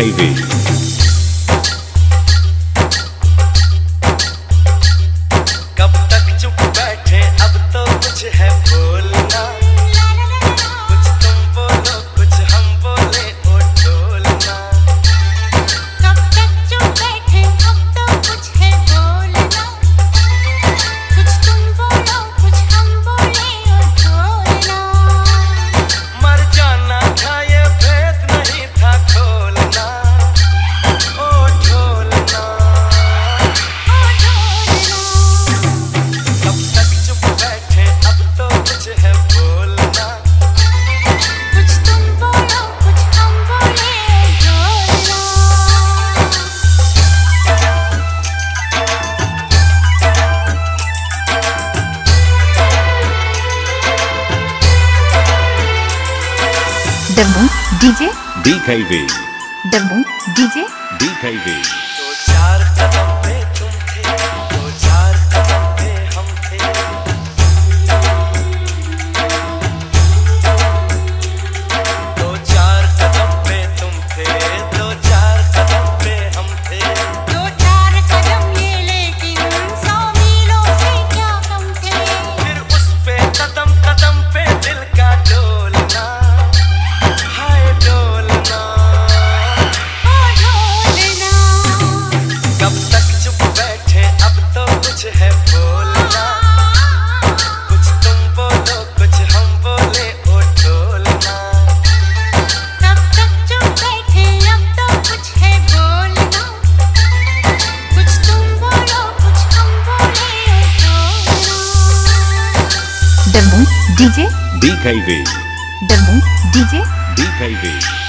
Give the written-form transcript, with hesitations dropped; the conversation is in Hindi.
हाईवे। कब तक चुप बैठे अब तो कुछ है बोलना, कुछ तुम बोलो कुछ हम बोले ओ ढोलना। कब तक चुप बैठे अब तो कुछ है बोलना, कुछ तुम बोलो कुछ हम बोले ओ ढोलना। मर जाना था ये भेद नहीं था खोलना ओ ढोलना। कब तक चुप बैठे अब तो कुछ है बोलना, कुछ तुम बोलो कुछ हम बोले ओ ढोलना। दमू डीजे बिग हाईवे। दमू डीजे बिग हाईवे। दो चार कदम पे तुम थे, दो चार कदम पे हम थे। दो चार कदम पे तुम थे, दो चार कदम पे हम थे। दो चार कदम ये लेकिन 100 मीलों से क्या कम थे। फिर उस पे कदम कदम पे दिल का डोलना, हाय डोलना। ओ ढोलना। कब तक चुप बैठे अब तो कुछ है बोलना, कुछ तुम बोलो कुछ हम बोले ओ ढोलना। कब तक चुप बैठे अब तो कुछ है बोलना, कुछ तुम बोलो कुछ हम बोले ओ ढोलना। दमू डीजे बिग हाईवे। दमू डीजे बिग हाईवे।